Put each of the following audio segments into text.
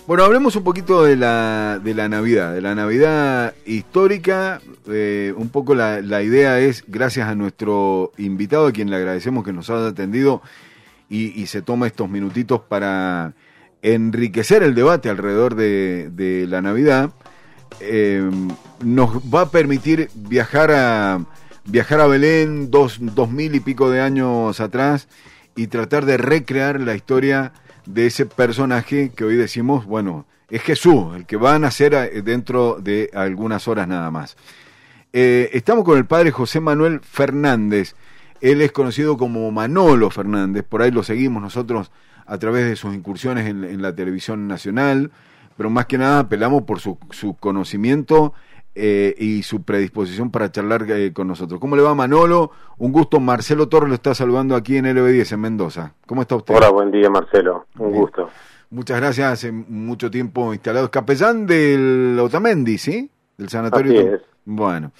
Bueno, hablemos un poquito de la Navidad histórica. Un poco la idea es, gracias a nuestro invitado, a quien le agradecemos que nos haya atendido y se toma estos minutitos para enriquecer el debate alrededor de la Navidad, nos va a permitir viajar a Belén 2000 y pico de años atrás y tratar de recrear la historia de ese personaje que hoy decimos, bueno, es Jesús, el que va a nacer dentro de algunas horas nada más. Estamos con el padre José Manuel Fernández. Él es conocido como Manolo Fernández, por ahí lo seguimos nosotros a través de sus incursiones en la televisión nacional, pero más que nada apelamos por su conocimiento y su predisposición para charlar con nosotros. ¿Cómo le va, Manolo? Un gusto. Marcelo Torres lo está saludando aquí en LB10 en Mendoza. ¿Cómo está usted? Hola, buen día, Marcelo. Un gusto. Muchas gracias. Hace mucho tiempo instalado. Capellán del Otamendi, ¿sí? Del sanatorio. Así es. Bueno.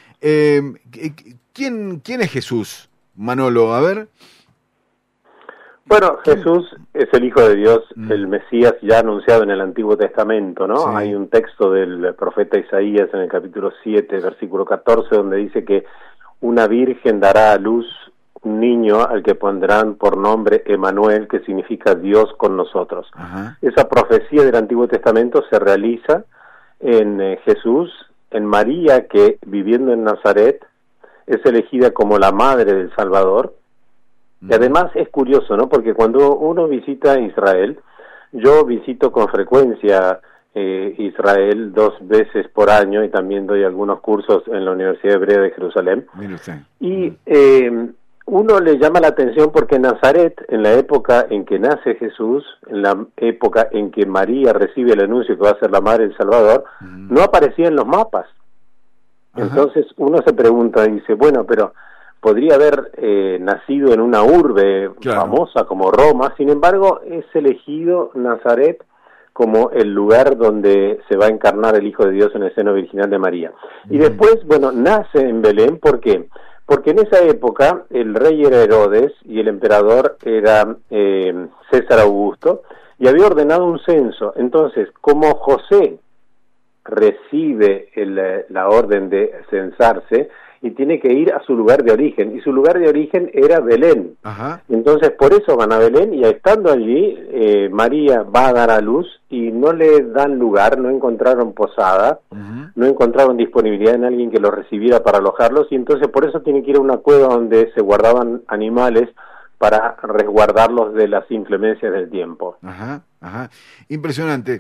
¿Quién es Jesús, Manolo? A ver. Bueno, Jesús es el Hijo de Dios, el Mesías ya anunciado en el Antiguo Testamento, ¿no? Sí. Hay un texto del profeta Isaías en el capítulo 7, versículo 14, donde dice que una virgen dará a luz un niño al que pondrán por nombre Emanuel, que significa Dios con nosotros. Ajá. Esa profecía del Antiguo Testamento se realiza en Jesús, en María, que viviendo en Nazaret es elegida como la madre del Salvador. Y además es curioso, ¿no? Porque cuando uno visita Israel, yo visito con frecuencia Israel 2 veces por año y también doy algunos cursos en la Universidad Hebrea de Jerusalén. Mire usted. Y uno le llama la atención porque Nazaret, en la época en que nace Jesús, en la época en que María recibe el anuncio que va a ser la madre del Salvador, no aparecía en los mapas. Ajá. Entonces uno se pregunta, dice, bueno, pero podría haber nacido en una urbe famosa como Roma, sin embargo es elegido Nazaret como el lugar donde se va a encarnar el Hijo de Dios en el seno virginal de María. Y después, bueno, nace en Belén, ¿por qué? Porque en esa época el rey era Herodes y el emperador era César Augusto, y había ordenado un censo. Entonces, como José recibe la orden de censarse, y tiene que ir a su lugar de origen, y su lugar de origen era Belén. Ajá. Entonces por eso van a Belén, y estando allí María va a dar a luz y no le dan lugar, no encontraron posada, no encontraron disponibilidad en alguien que los recibiera para alojarlos, y entonces por eso tiene que ir a una cueva donde se guardaban animales para resguardarlos de las inclemencias del tiempo. Ajá. Impresionante.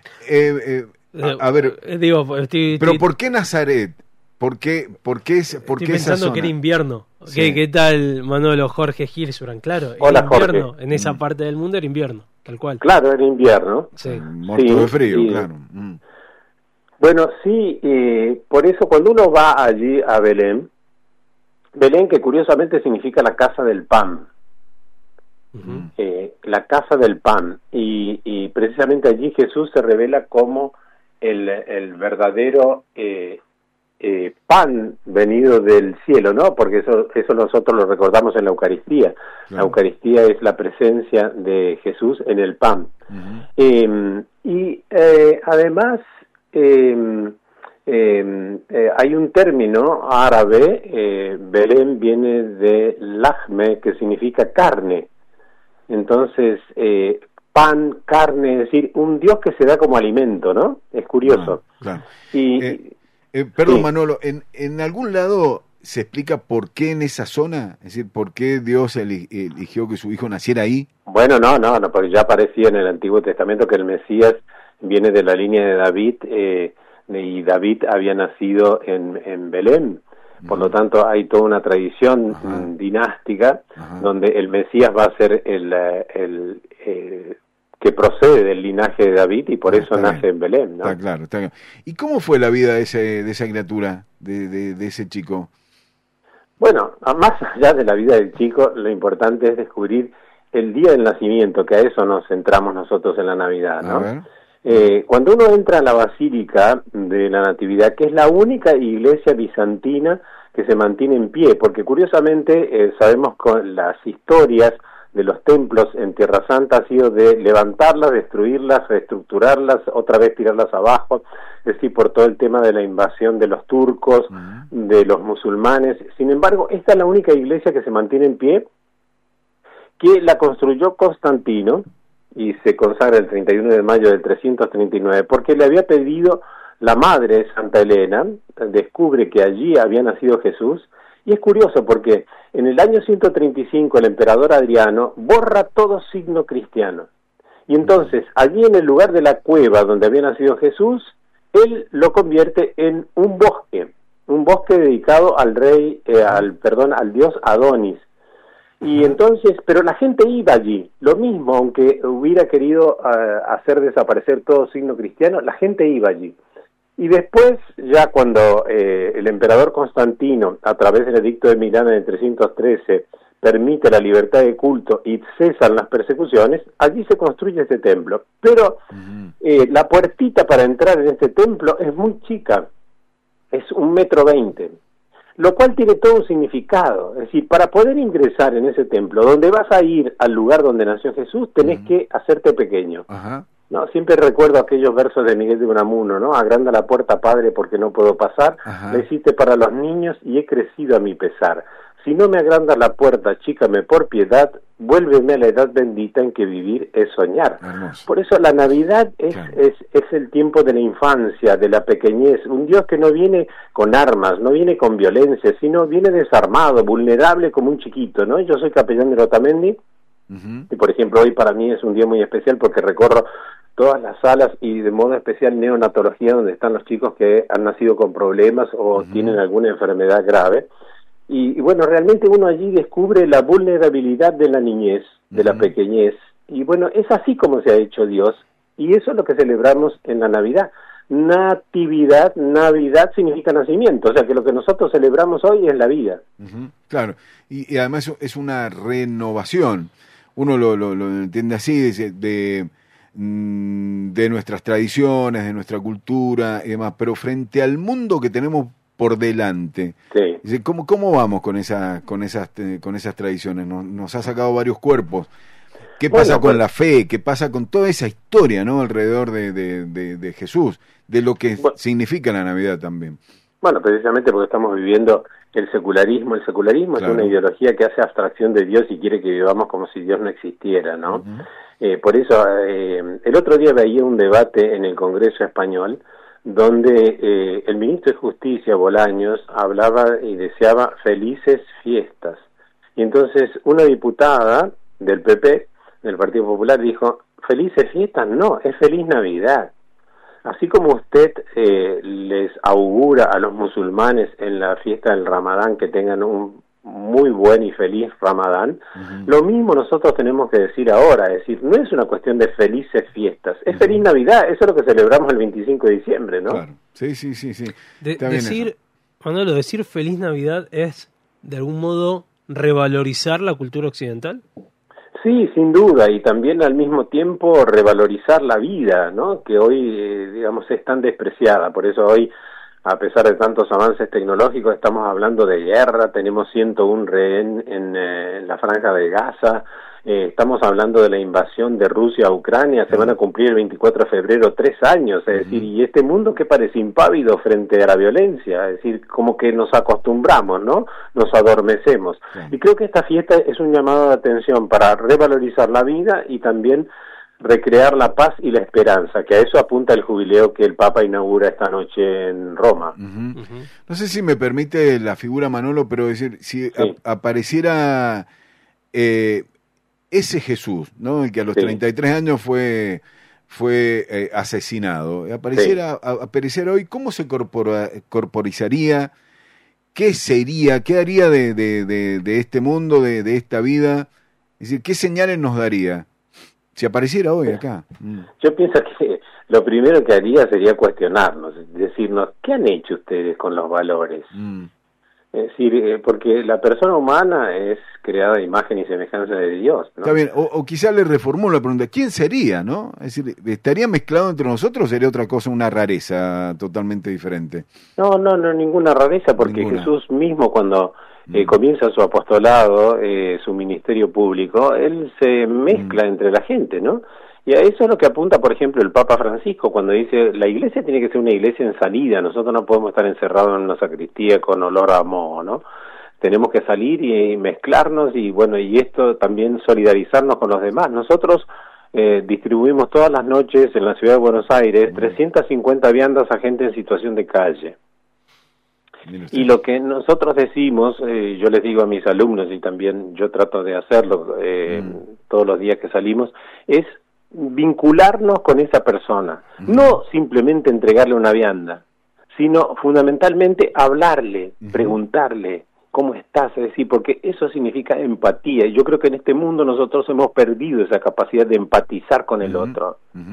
A ver, pero ¿por qué Nazaret? ¿Por qué Estoy pensando que era invierno. Sí. ¿Qué tal, Manolo? Jorge Gilsuran? Claro, Hola, era invierno. Jorge. En esa parte del mundo era invierno, tal cual. Claro, era invierno. Sí. Muerto de frío, claro. Bueno, sí, por eso cuando uno va allí a Belén, que curiosamente significa la casa del pan, la casa del pan, y precisamente allí Jesús se revela como el verdadero pan venido del cielo, ¿no? Porque eso nosotros lo recordamos en la Eucaristía. Claro. La Eucaristía es la presencia de Jesús en el pan. Además hay un término árabe, Belén viene de lahme, que significa carne. Entonces, pan, carne, es decir, un Dios que se da como alimento, ¿no? Es curioso. Claro. Perdón, sí. Manolo, ¿en algún lado se explica por qué en esa zona? Es decir, ¿por qué Dios eligió que su hijo naciera ahí? Bueno, no, porque ya aparecía en el Antiguo Testamento que el Mesías viene de la línea de David, y David había nacido en Belén. Por lo tanto, hay toda una tradición dinástica donde el Mesías va a ser el que procede del linaje de David, y por eso nace en Belén, ¿no? Está claro. ¿Y cómo fue la vida de esa criatura, de ese chico? Bueno, más allá de la vida del chico, lo importante es descubrir el día del nacimiento, que a eso nos centramos nosotros en la Navidad, ¿no? A ver. Cuando uno entra a la Basílica de la Natividad, que es la única iglesia bizantina que se mantiene en pie, porque curiosamente sabemos con las historias de los templos en Tierra Santa ha sido de levantarlas, destruirlas, reestructurarlas, otra vez tirarlas abajo, es decir, por todo el tema de la invasión de los turcos, de los musulmanes. Sin embargo, esta es la única iglesia que se mantiene en pie, que la construyó Constantino y se consagra el 31 de mayo del 339, porque le había pedido la madre, Santa Elena, descubre que allí había nacido Jesús. Y es curioso porque en el año 135 el emperador Adriano borra todo signo cristiano. Y entonces, allí en el lugar de la cueva donde había nacido Jesús, él lo convierte en un bosque dedicado al al dios Adonis. Y entonces, pero la gente iba allí, lo mismo, aunque hubiera querido hacer desaparecer todo signo cristiano, la gente iba allí. Y después, ya cuando el emperador Constantino, a través del edicto de Milán en el 313, permite la libertad de culto y cesan las persecuciones, allí se construye este templo. Pero la puertita para entrar en este templo es muy chica, es 1,20 m, lo cual tiene todo un significado. Es decir, para poder ingresar en ese templo, donde vas a ir al lugar donde nació Jesús, tenés que hacerte pequeño. No, siempre recuerdo aquellos versos de Miguel de Unamuno, ¿no? Agranda la puerta, Padre, porque no puedo pasar. La hiciste para los niños y he crecido a mi pesar. Si no me agrandas la puerta, achícame por piedad, vuélveme a la edad bendita en que vivir es soñar. Hermoso. Por eso la Navidad es el tiempo de la infancia, de la pequeñez. Un Dios que no viene con armas, no viene con violencia, sino viene desarmado, vulnerable como un chiquito, ¿no? Yo soy capellán de Otamendi, y por ejemplo hoy para mí es un día muy especial porque recorro todas las salas y de modo especial neonatología, donde están los chicos que han nacido con problemas o tienen alguna enfermedad grave. Y bueno, realmente uno allí descubre la vulnerabilidad de la niñez, de la pequeñez. Y bueno, es así como se ha hecho Dios. Y eso es lo que celebramos en la Navidad. Natividad, Navidad significa nacimiento. O sea que lo que nosotros celebramos hoy es la vida. Claro. Y además es una renovación. Uno lo entiende así, de nuestras tradiciones, de nuestra cultura y demás. Pero frente al mundo que tenemos por delante, ¿cómo vamos con esas tradiciones? Nos ha sacado varios cuerpos. ¿Qué pasa con la fe? ¿Qué pasa con toda esa historia, ¿no? Alrededor de Jesús, de lo que significa la Navidad también. Bueno, precisamente porque estamos viviendo el secularismo. El secularismo claro. Es una ideología que hace abstracción de Dios y quiere que vivamos como si Dios no existiera, ¿no? Por eso, el otro día veía un debate en el Congreso Español donde el ministro de Justicia, Bolaños, hablaba y deseaba felices fiestas. Y entonces una diputada del PP, del Partido Popular, dijo, felices fiestas no, es feliz Navidad. Así como usted les augura a los musulmanes en la fiesta del Ramadán que tengan un muy buen y feliz Ramadán, lo mismo nosotros tenemos que decir ahora, es decir, no es una cuestión de felices fiestas, es feliz Navidad, eso es lo que celebramos el 25 de diciembre, ¿no? Claro. Sí. Decir feliz Navidad es, de algún modo, revalorizar la cultura occidental. Sí, sin duda, y también al mismo tiempo revalorizar la vida, ¿no? Que hoy, digamos, es tan despreciada. Por eso hoy, a pesar de tantos avances tecnológicos, estamos hablando de guerra, tenemos 101 rehén en la franja de Gaza, estamos hablando de la invasión de Rusia a Ucrania, se van a cumplir el 24 de febrero 3 años, es decir, y este mundo que parece impávido frente a la violencia, es decir, como que nos acostumbramos, ¿no? Nos adormecemos. Y creo que esta fiesta es un llamado de atención para revalorizar la vida y también recrear la paz y la esperanza, que a eso apunta el jubileo que el Papa inaugura esta noche en Roma. No sé si me permite la figura Manolo, pero decir, si apareciera ese Jesús, ¿no? El que a los 33 años fue asesinado, apareciera hoy, ¿cómo se corporizaría? ¿Qué sería? ¿Qué haría de este mundo, de esta vida? Es decir, ¿qué señales nos daría? Si apareciera hoy acá. Yo pienso que lo primero que haría sería cuestionarnos, decirnos, ¿qué han hecho ustedes con los valores? Es decir, porque la persona humana es creada a imagen y semejanza de Dios, ¿no? Está bien, o quizás le reformulo la pregunta, ¿quién sería, no? Es decir, ¿estaría mezclado entre nosotros o sería otra cosa, una rareza totalmente diferente? No, ninguna rareza, porque Jesús mismo cuando comienza su apostolado, su ministerio público, él se mezcla entre la gente, ¿no? Y a eso es lo que apunta, por ejemplo, el Papa Francisco cuando dice, la iglesia tiene que ser una iglesia en salida, nosotros no podemos estar encerrados en una sacristía con olor a moho, ¿no? Tenemos que salir y mezclarnos y bueno, y esto también solidarizarnos con los demás. Nosotros distribuimos todas las noches en la ciudad de Buenos Aires 350 viandas a gente en situación de calle. Y lo que nosotros decimos, yo les digo a mis alumnos y también yo trato de hacerlo todos los días que salimos, es vincularnos con esa persona, no simplemente entregarle una vianda, sino fundamentalmente hablarle, preguntarle cómo estás, es decir, porque eso significa empatía, y yo creo que en este mundo nosotros hemos perdido esa capacidad de empatizar con el otro.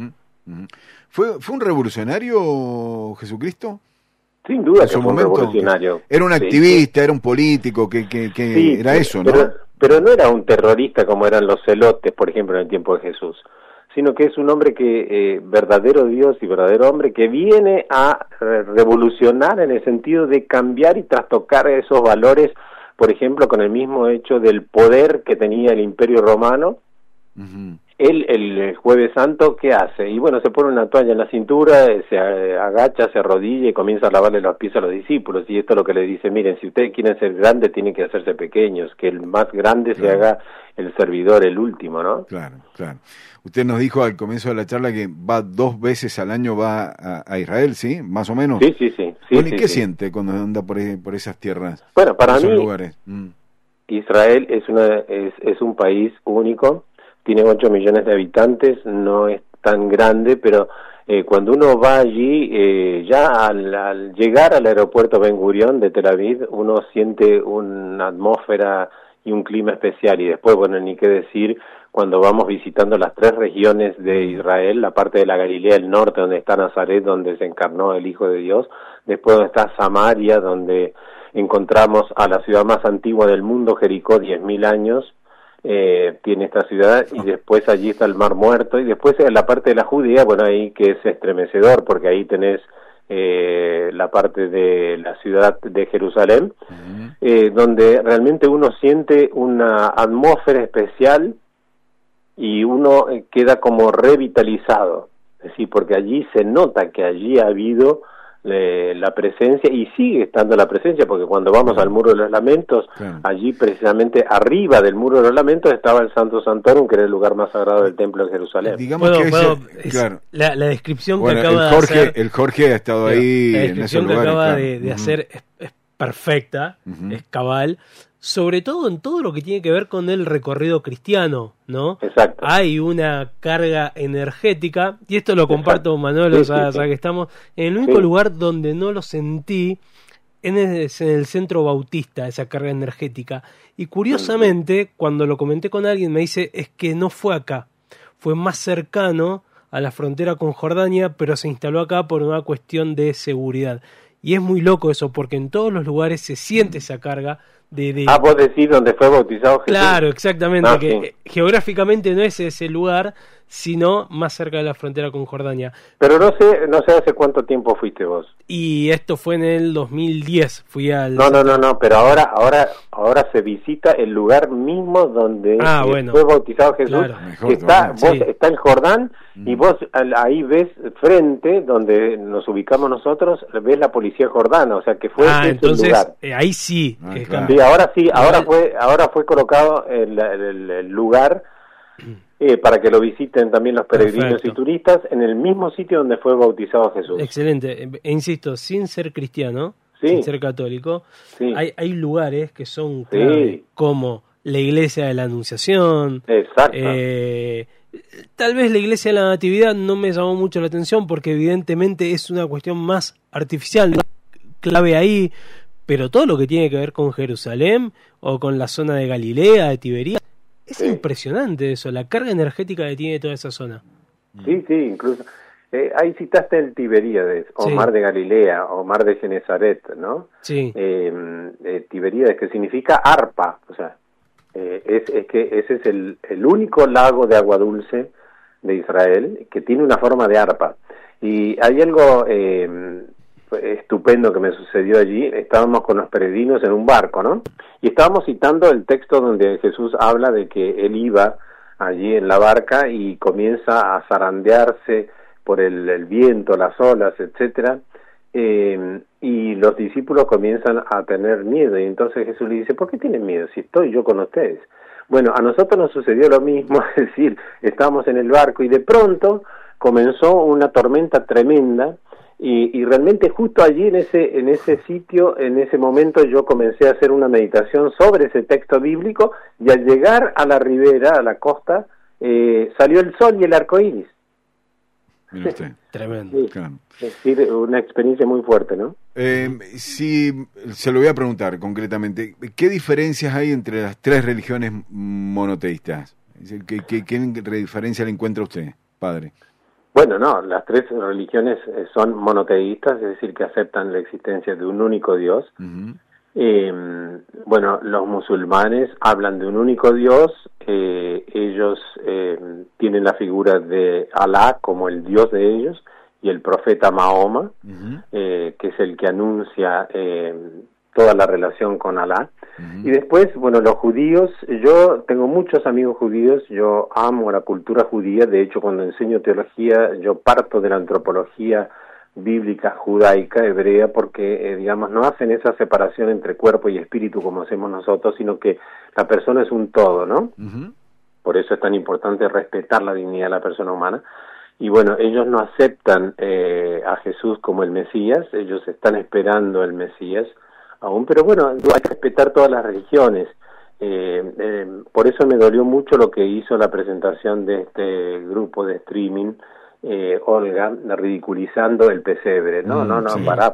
¿Fue un revolucionario Jesucristo? Sin duda en que fue un revolucionario. Era un activista, era un político, que sí, era eso, ¿no? Pero no era un terrorista como eran los celotes, por ejemplo, en el tiempo de Jesús, sino que es un hombre que, verdadero Dios y verdadero hombre, que viene a revolucionar en el sentido de cambiar y trastocar esos valores, por ejemplo, con el mismo hecho del poder que tenía el Imperio Romano. Él, el Jueves Santo, ¿qué hace? Y bueno, se pone una toalla en la cintura, se agacha, se arrodilla y comienza a lavarle los pies a los discípulos. Y esto es lo que le dice, miren, si ustedes quieren ser grandes, tienen que hacerse pequeños, que el más grande se haga el servidor, el último, ¿no? Claro. Usted nos dijo al comienzo de la charla que va 2 veces al año a Israel, ¿sí? Más o menos. Sí. Bueno, ¿y qué siente cuando anda por esas tierras? Bueno, para mí, lugares? Israel es un país único. Tiene 8 millones de habitantes, no es tan grande, pero cuando uno va allí, ya al llegar al aeropuerto Ben Gurión de Tel Aviv, uno siente una atmósfera y un clima especial. Y después, bueno, ni qué decir, cuando vamos visitando las 3 regiones de Israel, la parte de la Galilea, el norte, donde está Nazaret, donde se encarnó el Hijo de Dios, después donde está Samaria, donde encontramos a la ciudad más antigua del mundo, Jericó, 10.000 años, tiene esta ciudad, y después allí está el Mar Muerto, y después en la parte de la Judea, bueno, ahí que es estremecedor, porque ahí tenés la parte de la ciudad de Jerusalén, donde realmente uno siente una atmósfera especial y uno queda como revitalizado, es decir, porque allí se nota que allí ha habido la presencia, y sigue estando la presencia, porque cuando vamos al Muro de los Lamentos, allí precisamente arriba del Muro de los Lamentos estaba el Santo Santorum, que era el lugar más sagrado del Templo de Jerusalén. Digamos la descripción que acaba de hacer... El Jorge ha estado ahí en ese lugar. La descripción que acaba de hacer es perfecta, es cabal, sobre todo en todo lo que tiene que ver con el recorrido cristiano, ¿no? Exacto. Hay una carga energética, y esto lo comparto, Manolo, ya que estamos, en el único lugar donde no lo sentí es en el centro bautista, esa carga energética. Y curiosamente, cuando lo comenté con alguien, me dice, es que no fue acá, fue más cercano a la frontera con Jordania, pero se instaló acá por una cuestión de seguridad. Y es muy loco eso, porque en todos los lugares se siente esa carga de... vos decís donde fue bautizado Jesús. Claro, exactamente, que geográficamente no es ese lugar, sino más cerca de la frontera con Jordania. Pero no sé hace cuánto tiempo fuiste vos. Y esto fue en el 2010, fui al... No, pero ahora se visita el lugar mismo donde fue bautizado Jesús, claro. Mejor, está el Jordán, y vos ahí ves frente, donde nos ubicamos nosotros, ves la policía jordana, o sea que fue entonces, lugar. Ahí sí. Claro. Sí, ahora fue colocado el lugar para que lo visiten también los peregrinos y turistas en el mismo sitio donde fue bautizado Jesús. Excelente, insisto, sin ser cristiano, sin ser católico, hay lugares que son clave, como la iglesia de la Anunciación. Exacto. Tal vez la iglesia de la Natividad no me llamó mucho la atención porque evidentemente es una cuestión más artificial, no clave ahí, pero todo lo que tiene que ver con Jerusalén o con la zona de Galilea, de Tiberías, es impresionante eso, la carga energética que tiene toda esa zona. Sí, incluso. Ahí citaste el Tiberíades, o Mar de Galilea, o Mar de Genezaret, ¿no? Sí. Tiberíades, que significa arpa, o sea, es que ese es el único lago de agua dulce de Israel que tiene una forma de arpa. Y hay algo estupendo que me sucedió allí. Estábamos con los peregrinos en un barco, ¿no? Y estábamos citando el texto donde Jesús habla de que él iba allí en la barca y comienza a zarandearse por el viento, las olas, etcétera, y los discípulos comienzan a tener miedo, y entonces Jesús le dice: ¿por qué tienen miedo si estoy yo con ustedes? Bueno, a nosotros nos sucedió lo mismo, es decir, estábamos en el barco y de pronto comenzó una tormenta tremenda, y realmente justo allí en ese sitio, en ese momento, yo comencé a hacer una meditación sobre ese texto bíblico, y al llegar a la ribera, a la costa, salió el sol y el arco iris. Mira usted. Tremendo. Sí, Claro. es decir, una experiencia muy fuerte, ¿no? Si se lo voy a preguntar concretamente, ¿qué diferencias hay entre las tres religiones monoteístas? ¿Qué diferencia le encuentra usted, padre? Bueno, no, las tres religiones son monoteístas, es decir, que aceptan la existencia de un único Dios. Uh-huh. Bueno, los musulmanes hablan de un único Dios, ellos tienen la figura de Alá como el Dios de ellos, y el profeta Mahoma, uh-huh, que es el que anuncia toda la relación con Alá. Uh-huh. Y después, bueno, los judíos, yo tengo muchos amigos judíos, yo amo la cultura judía, de hecho cuando enseño teología yo parto de la antropología bíblica judaica, hebrea, porque digamos no hacen esa separación entre cuerpo y espíritu como hacemos nosotros, sino que la persona es un todo, ¿no? Uh-huh. Por eso es tan importante respetar la dignidad de la persona humana. Y bueno, ellos no aceptan a Jesús como el Mesías, ellos están esperando el Mesías aún, pero bueno, hay que respetar todas las religiones. Por eso me dolió mucho lo que hizo la presentación de este grupo de streaming, Olga, ridiculizando el pesebre. No, sí. Pará.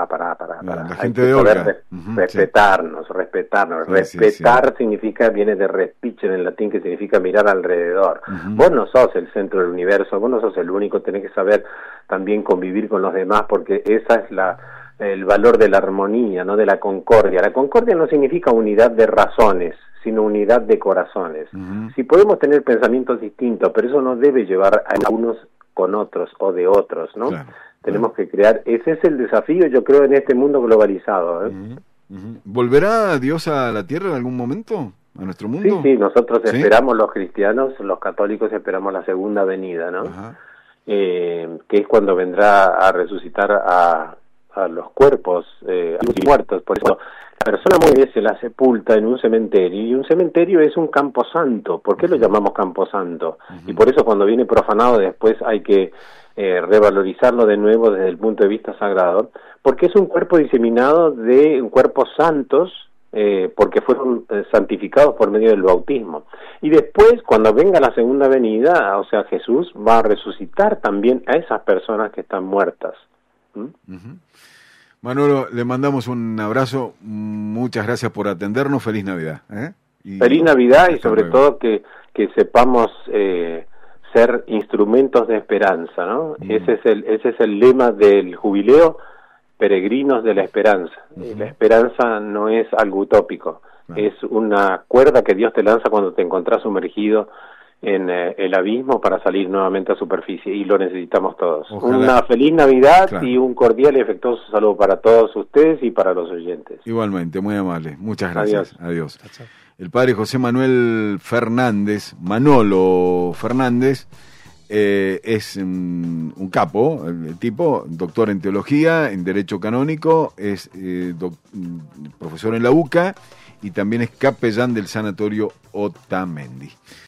La gente de Olga. Respetarnos. Respetar significa, viene de respichen en latín, que significa mirar alrededor. Uh-huh. Vos no sos el centro del universo, vos no sos el único, tenés que saber también convivir con los demás, porque esa es el valor de la armonía, no de la concordia. La concordia no significa unidad de razones, sino unidad de corazones. Uh-huh. Si podemos tener pensamientos distintos, pero eso no debe llevar a unos con otros o de otros, ¿no? Claro. Tenemos que crear, ese es el desafío, yo creo, en este mundo globalizado. Uh-huh. Uh-huh. ¿Volverá Dios a la tierra en algún momento? ¿A nuestro mundo? Sí, nosotros esperamos, los cristianos, los católicos esperamos la segunda venida, ¿no? Uh-huh. Que es cuando vendrá a resucitar a los cuerpos muertos. Por eso la persona muere, se la sepulta en un cementerio, y un cementerio es un camposanto. ¿Por qué lo llamamos camposanto? Uh-huh. Y por eso cuando viene profanado después hay que revalorizarlo de nuevo desde el punto de vista sagrado, porque es un cuerpo diseminado de cuerpos santos, porque fueron santificados por medio del bautismo. Y después, cuando venga la segunda venida, o sea, Jesús va a resucitar también a esas personas que están muertas. ¿Mm? Uh-huh. Manolo, le mandamos un abrazo, muchas gracias por atendernos, feliz Navidad. Feliz Navidad, y sobre todo que sepamos ser instrumentos de esperanza, ¿no? Ese es el lema del jubileo, peregrinos de la esperanza. Uh-huh. La esperanza no es algo utópico, es una cuerda que Dios te lanza cuando te encontrás sumergido en el abismo para salir nuevamente a superficie, y lo necesitamos todos. Ojalá. Una feliz Navidad, claro, y un cordial y afectuoso saludo para todos ustedes y para los oyentes. Igualmente, muy amable. Muchas gracias. Adiós. El padre José Manuel Fernández, Manolo Fernández, es un capo, el tipo, doctor en teología, en derecho canónico, es profesor en la UCA y también es capellán del sanatorio Otamendi.